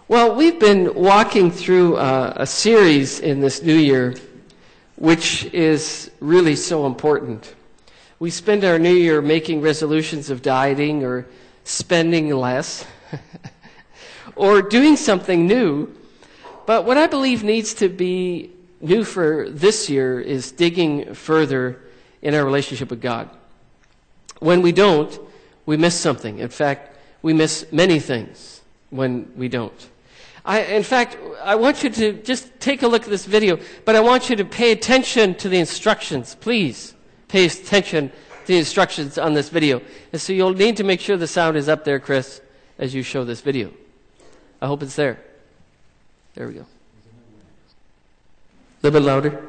Well, we've been walking through a series in this new year, which is really so important. We spend our new year making resolutions of dieting or spending less or doing something new. But what I believe needs to be new for this year is digging further in our relationship with God. When we don't, we miss something. In fact, we miss many things when we don't. In fact, I want you to just take a look at this video, but I want you to pay attention to the instructions. Please pay attention to the instructions on this video. And so you'll need to make sure the sound is up there, Chris, as you show this video. I hope it's there. There we go. A little bit louder.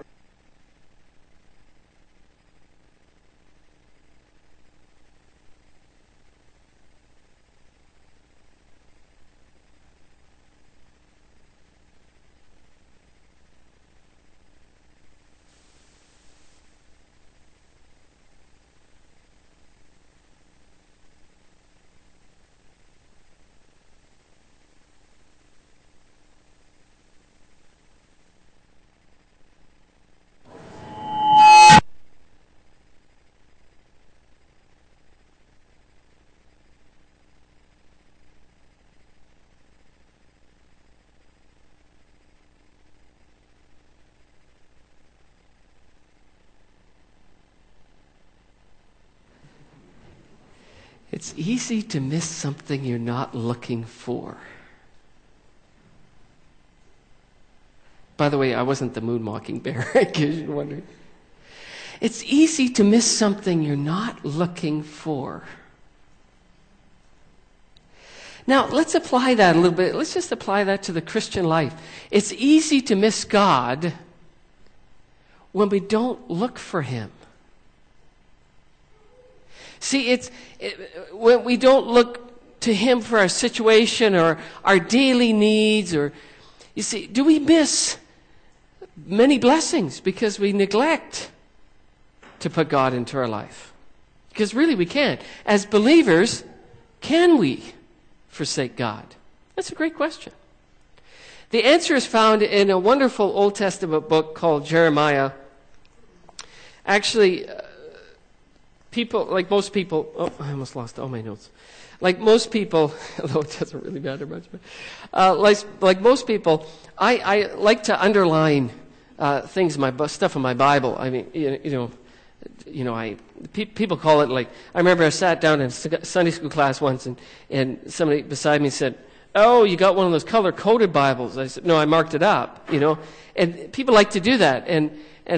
It's easy to miss something you're not looking for. By the way, I wasn't the moon mockingbird, in case you're wondering. It's easy to miss something you're not looking for. Now, let's apply that a little bit. Let's just apply that to the Christian life. It's easy to miss God when we don't look for Him. See, when we don't look to Him for our situation or our daily needs, or you see, do we miss many blessings because we neglect to put God into our life? Because really we can't. As believers, can we forsake God? That's a great question. The answer is found in a wonderful Old Testament book called Jeremiah. Actually, like most people, I almost lost all my notes. Like most people, although it doesn't really matter much, but like most people, I like to underline things in my stuff in my Bible. I mean, people call it like. I remember I sat down in Sunday school class once, and somebody beside me said, "Oh, you got one of those color-coded Bibles?" I said, "No, I marked it up." And people like to do that, and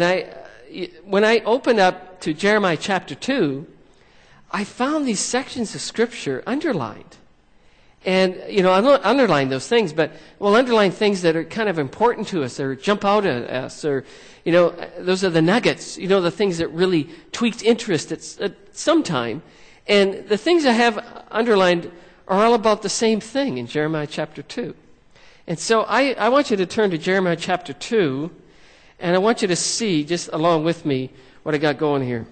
when I opened up to Jeremiah chapter 2, I found these sections of Scripture underlined. And, I don't underline those things, but we'll underline things that are kind of important to us or jump out at us, or, those are the nuggets, the things that really tweaked interest at some time. And the things I have underlined are all about the same thing in Jeremiah chapter 2. And so I want you to turn to Jeremiah chapter 2, and I want you to see, just along with me, what I got going here.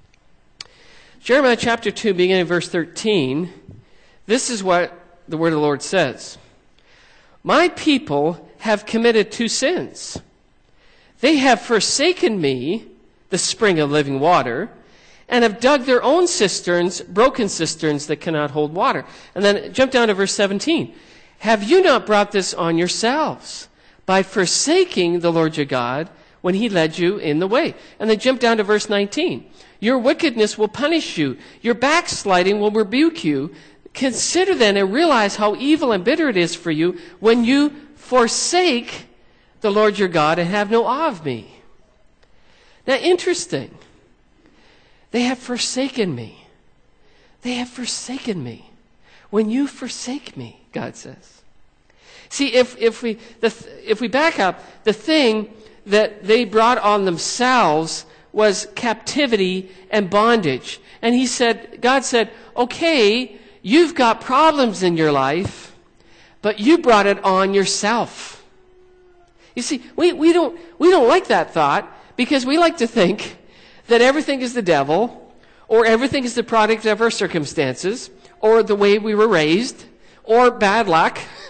Jeremiah chapter 2, beginning in verse 13, this is what the word of the Lord says. My people have committed two sins. They have forsaken me, the spring of living water, and have dug their own cisterns, broken cisterns that cannot hold water. And then jump down to verse 17. Have you not brought this on yourselves by forsaking the Lord your God when He led you in the way? And then jump down to verse 19. Your wickedness will punish you. Your backsliding will rebuke you. Consider then and realize how evil and bitter it is for you when you forsake the Lord your God and have no awe of me. Now, interesting. They have forsaken me. They have forsaken me. When you forsake me, God says. See, if we back up, the thing that they brought on themselves was captivity and bondage. And God said, okay, you've got problems in your life, but you brought it on yourself. You see, we don't like that thought, because we like to think that everything is the devil, or everything is the product of our circumstances, or the way we were raised, or bad luck,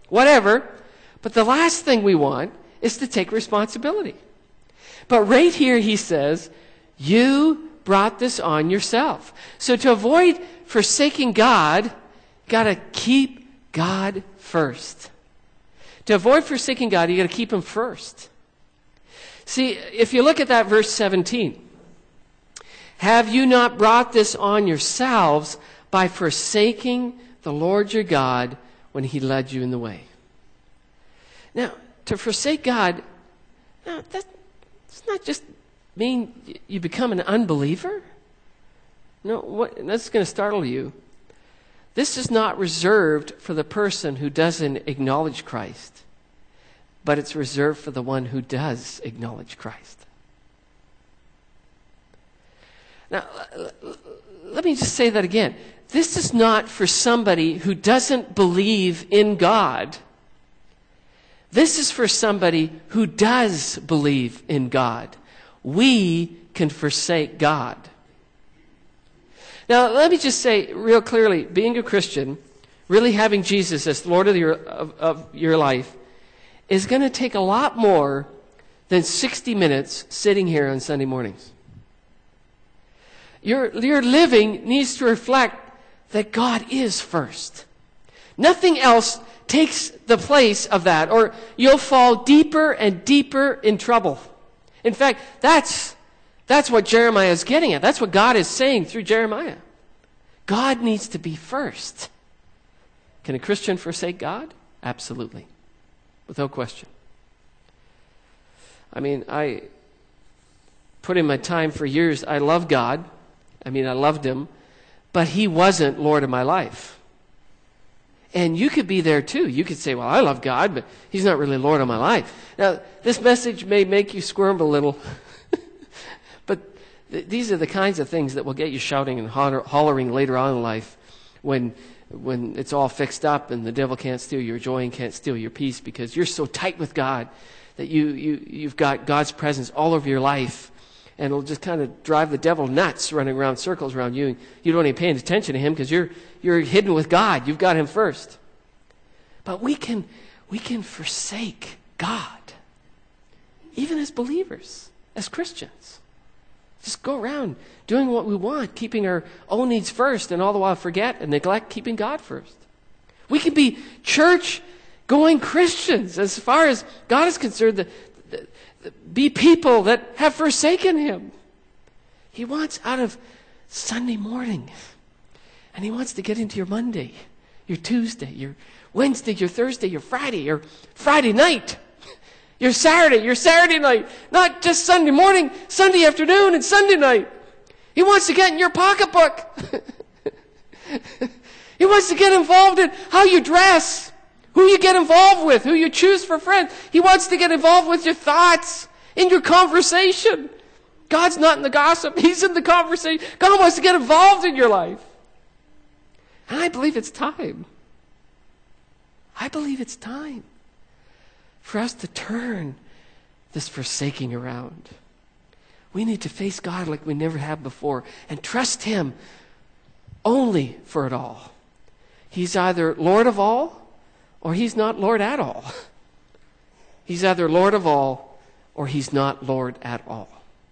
whatever. But the last thing we want is to take responsibility. But right here he says, you brought this on yourself. So to avoid forsaking God, got to keep God first. To avoid forsaking God, you got to keep him first. See, if you look at that verse 17, have you not brought this on yourselves by forsaking the Lord your God when he led you in the way? Now, to forsake God, now that's not just mean you become an unbeliever. No, that's going to startle you. This is not reserved for the person who doesn't acknowledge Christ, but it's reserved for the one who does acknowledge Christ. Now, let me just say that again. This is not for somebody who doesn't believe in God. This is for somebody who does believe in God. We can forsake God. Now, let me just say real clearly, being a Christian, really having Jesus as Lord of your life, is going to take a lot more than 60 minutes sitting here on Sunday mornings. Your living needs to reflect that God is first. Nothing else takes the place of that, or you'll fall deeper and deeper in trouble. In fact, that's what Jeremiah is getting at. That's what God is saying through Jeremiah. God needs to be first. Can a Christian forsake God? Absolutely. Without question. I mean, I put in my time for years. I love God. I loved him. But he wasn't Lord of my life. And you could be there too. You could say, well, I love God, but he's not really Lord of my life. Now, this message may make you squirm a little. But these are the kinds of things that will get you shouting and hollering later on in life when it's all fixed up and the devil can't steal your joy and can't steal your peace because you're so tight with God that you've got God's presence all over your life. And it'll just kind of drive the devil nuts running around circles around you. You don't even pay attention to him because you're hidden with God. You've got him first. But we can forsake God, even as believers, as Christians. Just go around doing what we want, keeping our own needs first, and all the while forget and neglect keeping God first. We can be church-going Christians as far as God is concerned. Be people that have forsaken him. He wants out of Sunday morning. And he wants to get into your Monday, your Tuesday, your Wednesday, your Thursday, your Friday night, your Saturday night. Not just Sunday morning, Sunday afternoon, and Sunday night. He wants to get in your pocketbook. He wants to get involved in how you dress, who you get involved with, who you choose for friends. He wants to get involved with your thoughts, in your conversation. God's not in the gossip. He's in the conversation. God wants to get involved in your life. And I believe it's time. I believe it's time for us to turn this forsaking around. We need to face God like we never have before and trust him only for it all. He's either Lord of all or he's not Lord at all. He's either Lord of all or he's not Lord at all.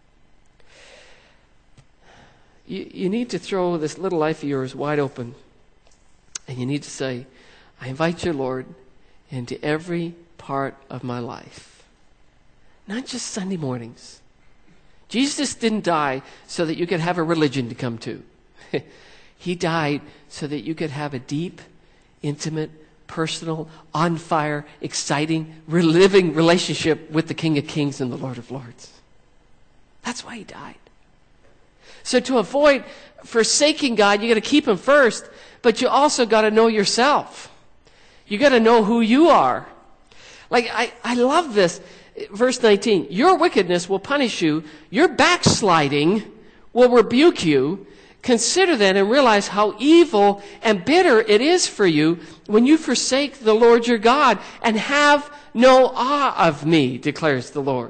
You need to throw this little life of yours wide open. And you need to say, I invite you, Lord, into every part of my life. Not just Sunday mornings. Jesus didn't die so that you could have a religion to come to. He died so that you could have a deep, intimate, personal, on fire, exciting, reliving relationship with the King of Kings and the Lord of Lords. That's why he died. So to avoid forsaking God, you got to keep him first, but you also got to know yourself. You got to know who you are. Like, I love this. Verse 19, your wickedness will punish you. Your backsliding will rebuke you. Consider then and realize how evil and bitter it is for you when you forsake the Lord your God and have no awe of me, declares the Lord.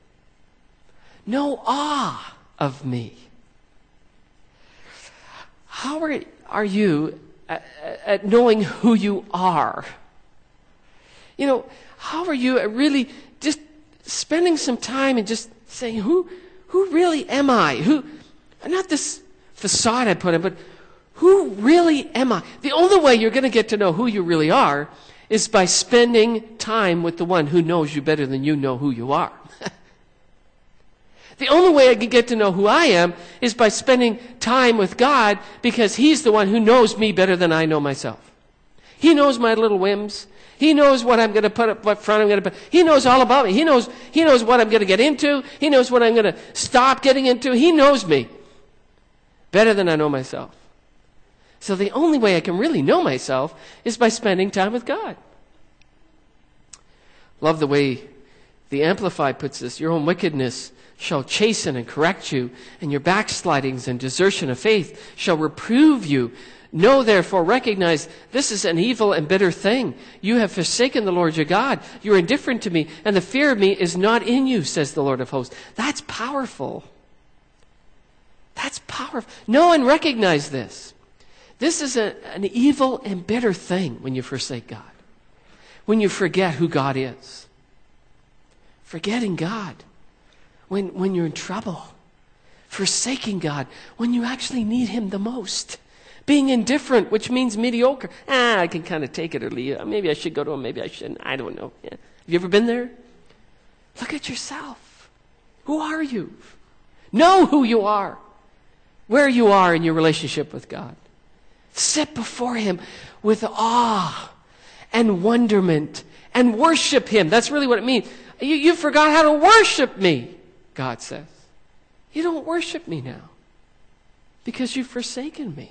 No awe of me. How are you at knowing who you are? How are you really just spending some time and just saying, who really am I? Not this facade I put in, but who really am I? The only way you're going to get to know who you really are is by spending time with the one who knows you better than you know who you are. The only way I can get to know who I am is by spending time with God, because He's the one who knows me better than I know myself. He knows my little whims. He knows what I'm going to put up, what front I'm going to put. He knows all about me. He knows what I'm going to get into. He knows what I'm going to stop getting into. He knows me better than I know myself. So the only way I can really know myself is by spending time with God. Love the way the Amplified puts this. Your own wickedness shall chasten and correct you, and your backslidings and desertion of faith shall reprove you. Know therefore, recognize, this is an evil and bitter thing. You have forsaken the Lord your God. You are indifferent to me, and the fear of me is not in you, says the Lord of hosts. That's powerful. That's powerful. Know and recognize this. This is an evil and bitter thing when you forsake God. When you forget who God is. Forgetting God when you're in trouble. Forsaking God when you actually need Him the most. Being indifferent, which means mediocre. I can kind of take it or leave it. Maybe I should go to Him, maybe I shouldn't. I don't know. Yeah. Have you ever been there? Look at yourself. Who are you? Know who you are. Where you are in your relationship with God. Sit before Him with awe and wonderment and worship Him. That's really what it means. You forgot how to worship me, God says. You don't worship me now because you've forsaken me.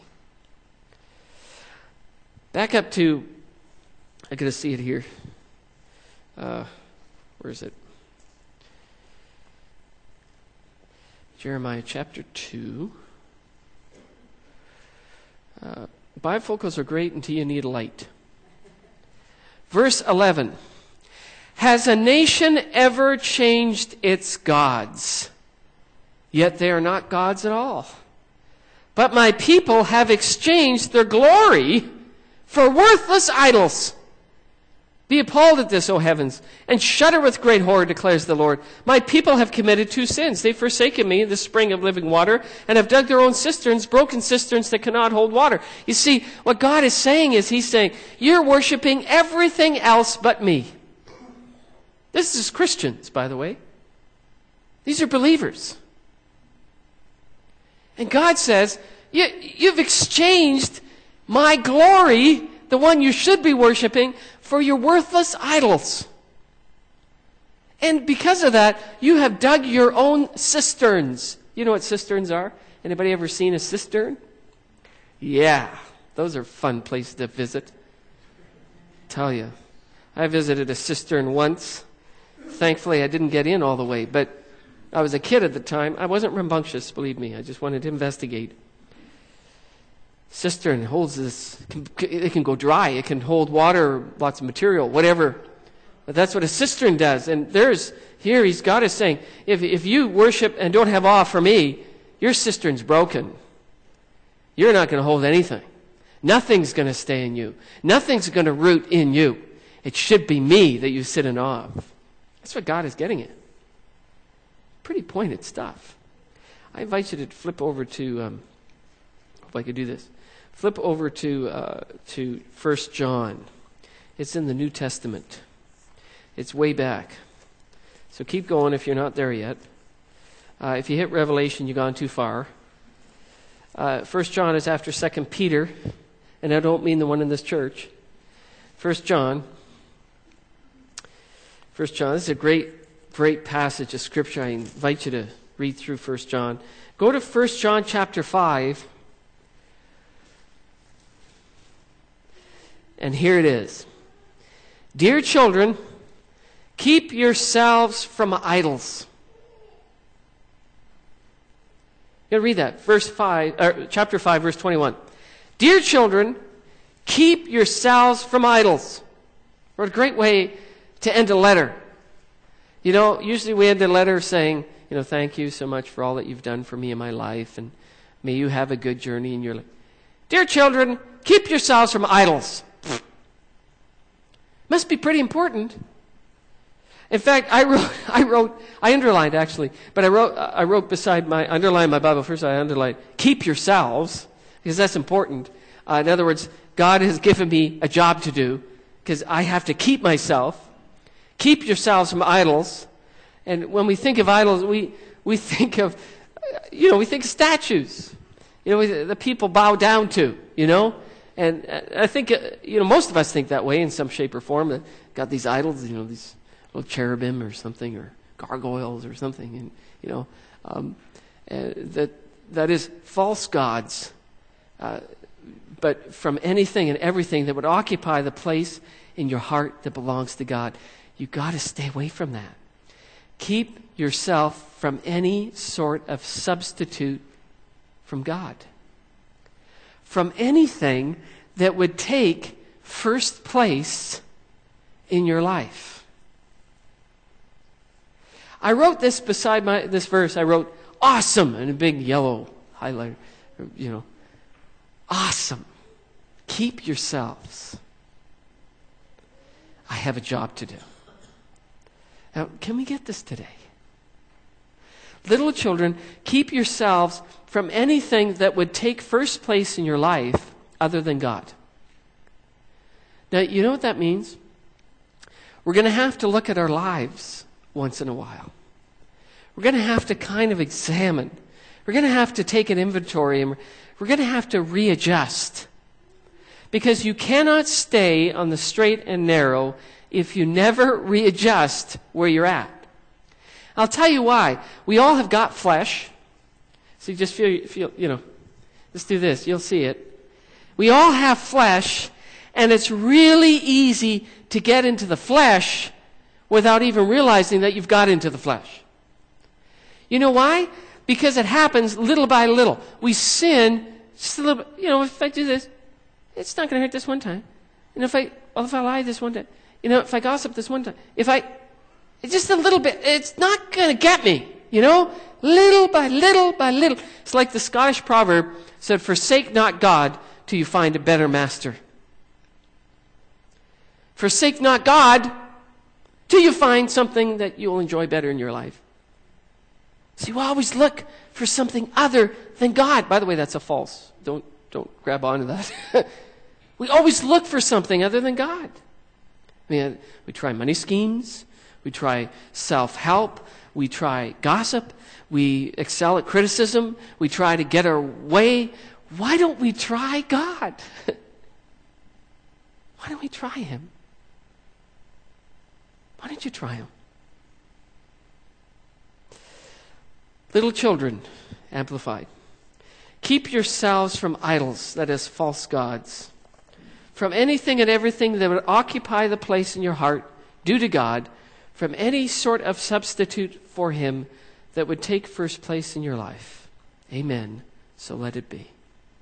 Back up to, I got to see it here. Where is it? Jeremiah chapter 2. Bifocals are great until you need a light. Verse 11. Has a nation ever changed its gods? Yet they are not gods at all. But my people have exchanged their glory for worthless idols. Be appalled at this, O heavens, and shudder with great horror, declares the Lord. My people have committed two sins. They've forsaken me, the spring of living water, and have dug their own cisterns, broken cisterns that cannot hold water. You see, what God is saying is, He's saying, you're worshiping everything else but me. This is Christians, by the way. These are believers. And God says, you've exchanged my glory, the one you should be worshiping, for your worthless idols. And because of that, you have dug your own cisterns. You know what cisterns are? Anybody ever seen a cistern? Yeah, those are fun places to visit. Tell you, I visited a cistern once. Thankfully, I didn't get in all the way, but I was a kid at the time. I wasn't rambunctious, believe me. I just wanted to investigate. Cistern holds this, it can go dry, it can hold water, lots of material, whatever. But that's what a cistern does. And God is saying, if you worship and don't have awe for me, your cistern's broken. You're not going to hold anything. Nothing's going to stay in you. Nothing's going to root in you. It should be me that you sit in awe of. That's what God is getting at. Pretty pointed stuff. I invite you to flip over to, if I could do this, flip over to 1 John. It's in the New Testament. It's way back. So keep going if you're not there yet. If you hit Revelation, you've gone too far. 1 John is after 2 Peter, and I don't mean the one in this church. 1 John. This is a great passage of Scripture. I invite you to read through 1 John. Go to 1 John chapter 5. And here it is. Dear children, keep yourselves from idols. You gotta read that. Chapter 5, verse 21. Dear children, keep yourselves from idols. What a great way to end a letter. You know, usually we end a letter saying, thank you so much for all that you've done for me in my life, and may you have a good journey in your life. Dear children, keep yourselves from idols. Must be pretty important. In fact, I underlined actually, but I wrote beside underlined my Bible first, I underlined, keep yourselves, because that's important. In other words, God has given me a job to do, because I have to keep myself. Keep yourselves from idols. And when we think of idols, we think of, we think of statues. The people bow down to, And I think, most of us think that way in some shape or form. That got these idols, these little cherubim or something, or gargoyles or something, and that is false gods. But from anything and everything that would occupy the place in your heart that belongs to God, you got to stay away from that. Keep yourself from any sort of substitute from God. From anything that would take first place in your life. I wrote this beside this verse. I wrote, awesome, in a big yellow highlighter. Awesome. Keep yourselves. I have a job to do. Now, can we get this today? Little children, keep yourselves from anything that would take first place in your life other than God. Now, you know what that means? We're going to have to look at our lives once in a while. We're going to have to kind of examine. We're going to have to take an inventory, and we're going to have to readjust. Because you cannot stay on the straight and narrow if you never readjust where you're at. I'll tell you why. We all have got flesh. So you just feel, let's do this. You'll see it. We all have flesh, and it's really easy to get into the flesh without even realizing that you've got into the flesh. You know why? Because it happens little by little. We sin just a little bit. If I do this, it's not going to hurt this one time. If I lie this one time, if I gossip this one time, it's just a little bit, it's not going to get me, little by little by little. It's like the Scottish proverb said, forsake not God till you find a better master. Forsake not God till you find something that you'll enjoy better in your life. See, we always look for something other than God. By the way, that's a false. Don't grab onto that. We always look for something other than God. We try money schemes. We try self-help. We try gossip. We excel at criticism. We try to get our way. Why don't we try God? Why don't we try Him? Why don't you try Him? Little children, amplified. Keep yourselves from idols, that is, false gods. From anything and everything that would occupy the place in your heart due to God, from any sort of substitute for Him that would take first place in your life. Amen. So let it be.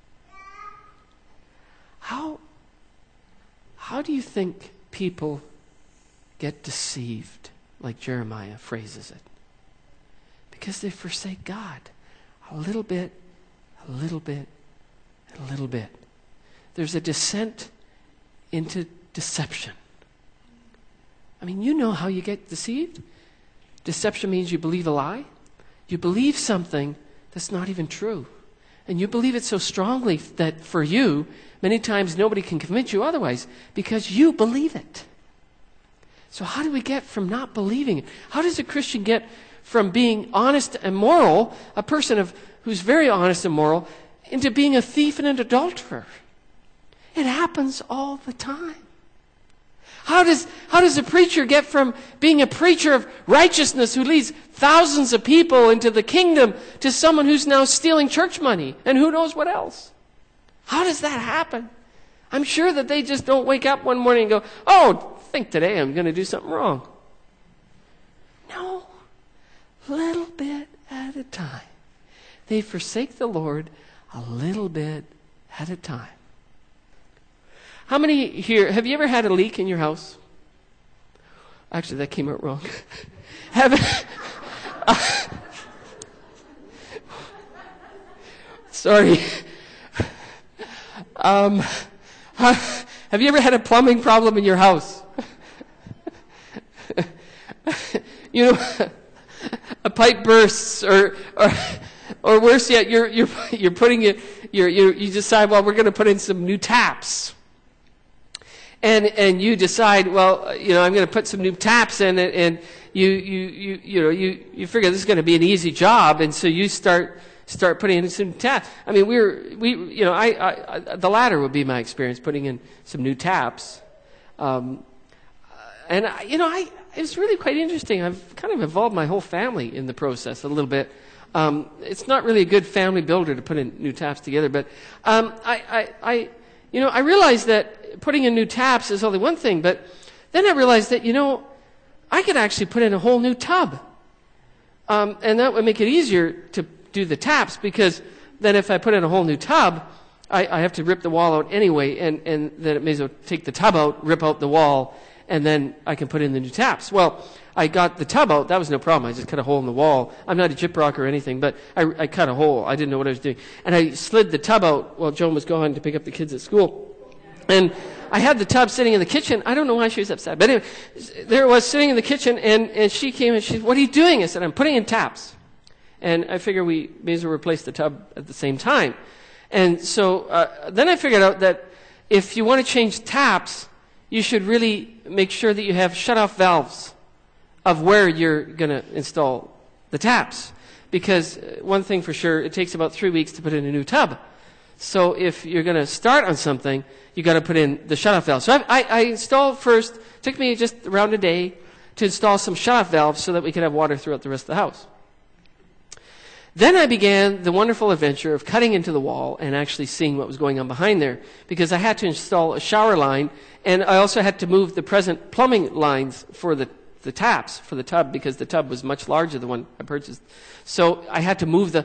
How do you think people get deceived, like Jeremiah phrases it? Because they forsake God. A little bit, a little bit, and a little bit. There's a descent into deception. You know how you get deceived. Deception means you believe a lie. You believe something that's not even true. And you believe it so strongly that for you, many times nobody can convince you otherwise because you believe it. So how do we get from not believing it? How does a Christian get from being honest and moral, a person who's very honest and moral, into being a thief and an adulterer? It happens all the time. How does a preacher get from being a preacher of righteousness who leads thousands of people into the kingdom to someone who's now stealing church money and who knows what else? How does that happen? I'm sure that they just don't wake up one morning and go, oh, I think today I'm going to do something wrong. No. Little bit at a time. They forsake the Lord a little bit at a time. How many here, have you ever had a leak in your house? Actually, that came out wrong. Sorry. Have you ever had a plumbing problem in your house? you know, a pipe bursts, or worse yet, you're putting it, you decide, well, we're going to put in some new taps. And you decide, well, I'm going to put some new taps in it, and you figure this is going to be an easy job, and so you start putting in some taps. I mean, the latter would be my experience, putting in some new taps. It was really quite interesting. I've kind of involved my whole family in the process a little bit. It's not really a good family builder to put in new taps together, but I realized that putting in new taps is only one thing, but then I realized that, I could actually put in a whole new tub. And that would make it easier to do the taps, because then if I put in a whole new tub, I have to rip the wall out anyway, and then it may as well take the tub out, rip out the wall, and then I can put in the new taps. Well, I got the tub out. That was no problem. I just cut a hole in the wall. I'm not a gyprock or anything, but I cut a hole. I didn't know what I was doing. And I slid the tub out while Joan was gone to pick up the kids at school. And I had the tub sitting in the kitchen. I don't know why she was upset. But anyway, there it was sitting in the kitchen, and she came and she said, "What are you doing?" I said, "I'm putting in taps." And I figure we may as well replace the tub at the same time. And so then I figured out that if you want to change taps, you should really make sure that you have shut-off valves of where you're going to install the taps. Because one thing for sure, it takes about 3 weeks to put in a new tub. So if you're going to start on something, you got to put in the shut-off valve. So I installed first, it took me just around a day to install some shut-off valves so that we could have water throughout the rest of the house. Then I began the wonderful adventure of cutting into the wall and actually seeing what was going on behind there, because I had to install a shower line, and I also had to move the present plumbing lines for the taps for the tub, because the tub was much larger than the one I purchased. So I had to move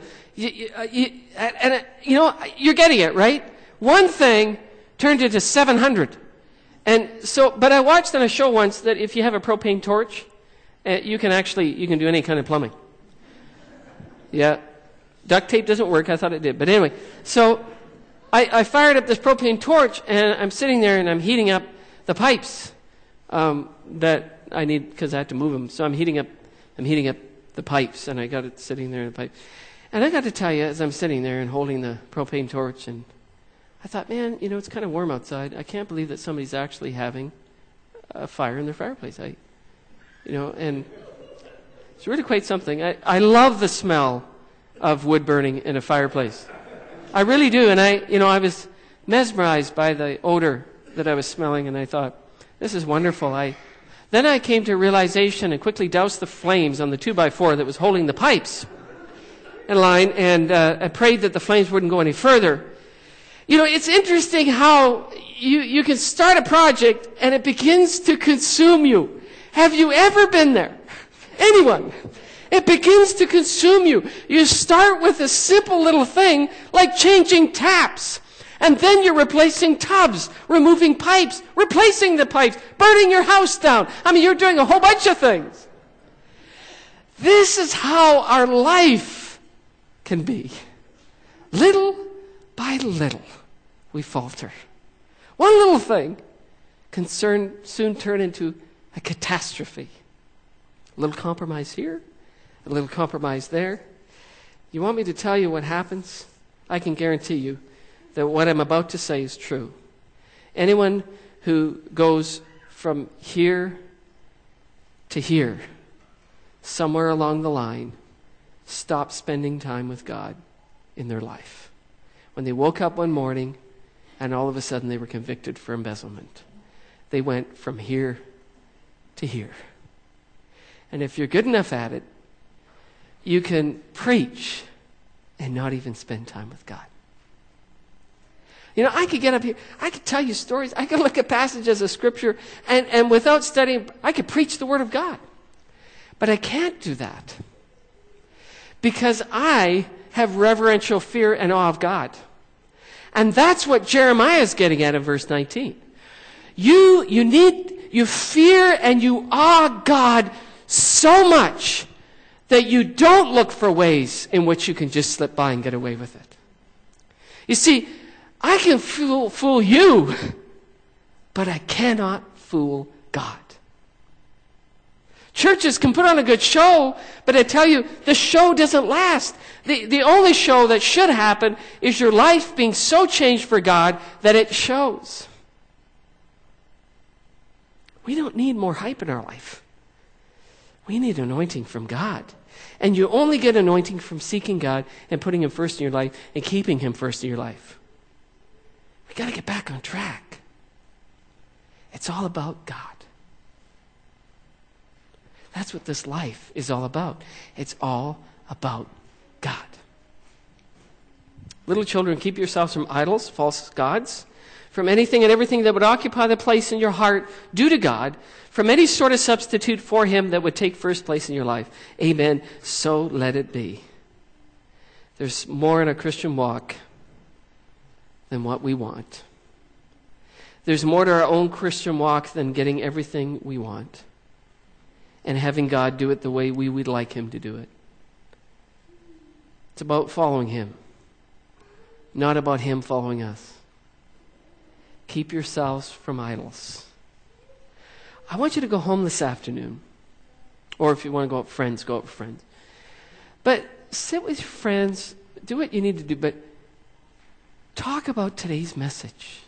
you're getting it, right? One thing turned into 700. And so, but I watched on a show once that if you have a propane torch, you can do any kind of plumbing. Yeah. Duct tape doesn't work. I thought it did. But anyway, so I fired up this propane torch, and I'm sitting there and I'm heating up the pipes that I need, because I have to move them. So I'm heating up the pipes, and I got it sitting there in the pipe. And I got to tell you, as I'm sitting there and holding the propane torch, and I thought, man, it's kind of warm outside. I can't believe that somebody's actually having a fire in their fireplace. And it's really quite something. I love the smell of wood burning in a fireplace. I really do. And I was mesmerized by the odor that I was smelling, and I thought, this is wonderful. Then I came to a realization and quickly doused the flames on the 2x4 that was holding the pipes in line, and I prayed that the flames wouldn't go any further. It's interesting how you can start a project and it begins to consume you. Have you ever been there? Anyone? It begins to consume you. You start with a simple little thing like changing taps. And then you're replacing tubs, removing pipes, replacing the pipes, burning your house down. You're doing a whole bunch of things. This is how our life can be. Little by little, we falter. One little thing can soon turn into a catastrophe. A little compromise here, a little compromise there. You want me to tell you what happens? I can guarantee you that what I'm about to say is true. Anyone who goes from here to here, somewhere along the line, stopped spending time with God in their life. When they woke up one morning and all of a sudden they were convicted for embezzlement. They went from here to here. And if you're good enough at it, you can preach and not even spend time with God. I could get up here, I could tell you stories, I could look at passages of Scripture, and without studying, I could preach the Word of God. But I can't do that, because I have reverential fear and awe of God. And that's what Jeremiah is getting at in verse 19. You fear and you awe God so much that you don't look for ways in which you can just slip by and get away with it. You see, I can fool you, but I cannot fool God. Churches can put on a good show, but I tell you, the show doesn't last. The only show that should happen is your life being so changed for God that it shows. We don't need more hype in our life. We need anointing from God. And you only get anointing from seeking God and putting Him first in your life and keeping Him first in your life. We got to get back on track. It's all about God. That's what this life is all about. It's all about God. Little children, keep yourselves from idols, false gods, from anything and everything that would occupy the place in your heart due to God, from any sort of substitute for Him that would take first place in your life. Amen. So let it be. There's more in a Christian walk than what we want. There's more to our own Christian walk than getting everything we want and having God do it the way we would like Him to do it. It's about following Him, not about Him following us. Keep yourselves from idols. I want you to go home this afternoon. Or if you want to go out with friends, go out with friends. But sit with your friends, do what you need to do, but talk about today's message.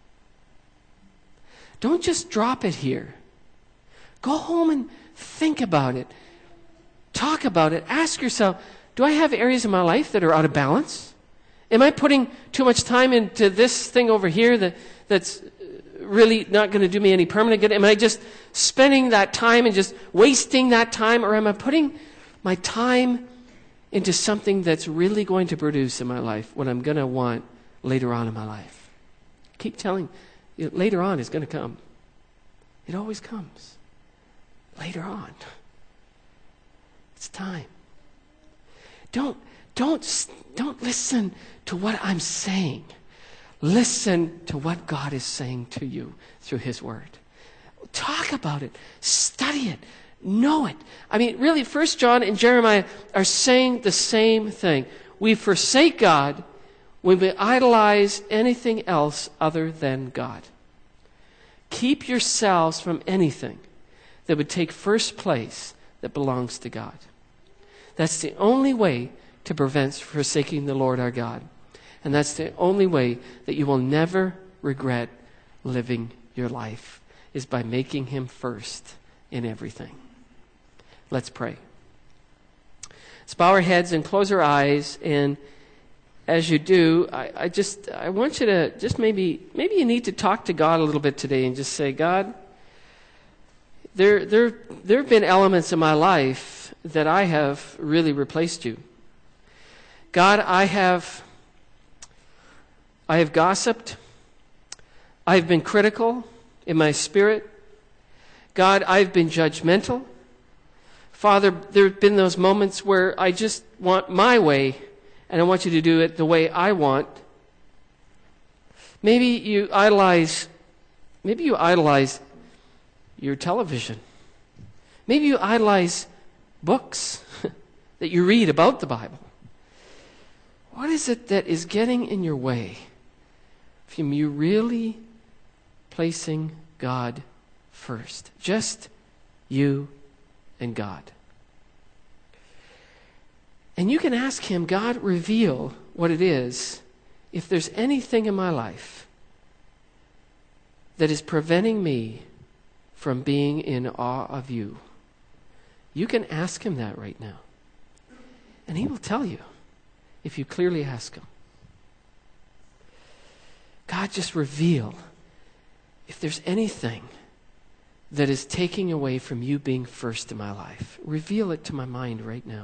Don't just drop it here. Go home and think about it. Talk about it. Ask yourself, do I have areas in my life that are out of balance? Am I putting too much time into this thing over here that's really not going to do me any permanent good? Am I just spending that time and just wasting that time? Or am I putting my time into something that's really going to produce in my life what I'm going to want later on in my life? Keep telling you, later on is going to come. It always comes. Later on. It's time. Don't listen to what I'm saying. Listen to what God is saying to you through His Word. Talk about it. Study it. Know it. I mean, really, 1 John and Jeremiah are saying the same thing. We forsake God when we idolize anything else other than God. Keep yourselves from anything that would take first place that belongs to God. That's the only way to prevent forsaking the Lord our God. And that's the only way that you will never regret living your life, is by making Him first in everything. Let's pray. Let's bow our heads and close our eyes. And as you do, I want you to just maybe you need to talk to God a little bit today and just say, God, there have been elements in my life that I have really replaced you. God, I have gossiped. I've been critical in my spirit. God, I've been judgmental. Father, there have been those moments where I just want my way, and I want you to do it the way I want. Maybe you idolize your television. Maybe you idolize books that you read about the Bible. What is it that is getting in your way from you really placing God first? Just you and God. And you can ask Him, God, reveal what it is. If there's anything in my life that is preventing me from being in awe of you, you can ask Him that right now. And He will tell you if you clearly ask Him. God, just reveal if there's anything that is taking away from you being first in my life. Reveal it to my mind right now.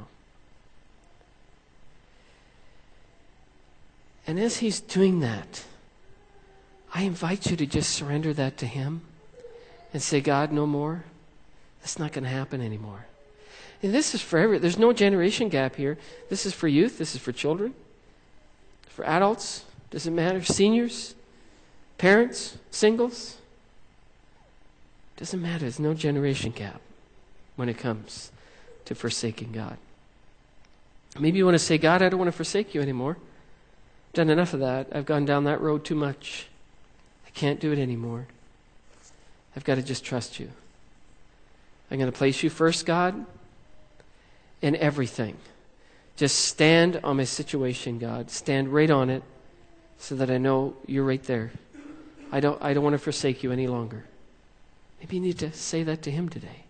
And as He's doing that, I invite you to just surrender that to Him and say, God, no more. That's not going to happen anymore. And this is for everyone. There's no generation gap here. This is for youth. This is for children. For adults. Doesn't matter. Seniors. Parents. Singles. Doesn't matter. There's no generation gap when it comes to forsaking God. Maybe you want to say, God, I don't want to forsake you anymore. I've done enough of that. I've gone down that road too much. I can't do it anymore. I've got to just trust you. I'm going to place you first, God, in everything. Just stand on my situation, God. Stand right on it so that I know you're right there. I don't want to forsake you any longer. Maybe you need to say that to him today.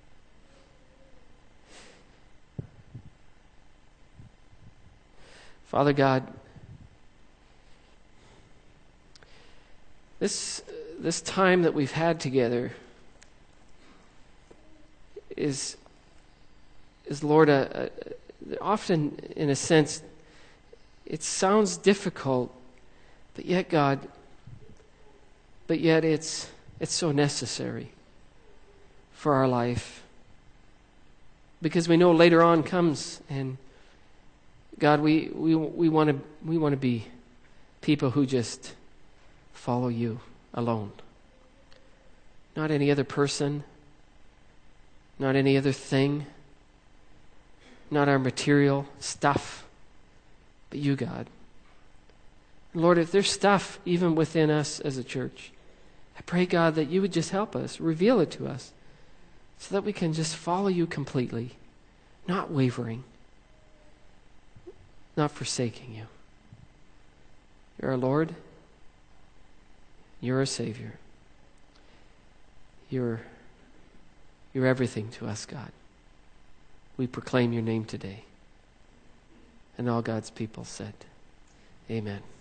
Father God, this time that we've had together is Lord, often in a sense, it sounds difficult, but yet God, it's so necessary for our life. Because we know later on comes, and God, we want to be people who just follow you alone. Not any other person, not any other thing, not our material stuff, but you, God. Lord, if there's stuff even within us as a church, I pray, God, that you would just help us, reveal it to us, so that we can just follow you completely, not wavering, not forsaking you. You're our Lord. You're our Savior. You're everything to us, God. We proclaim your name today. And all God's people said, amen.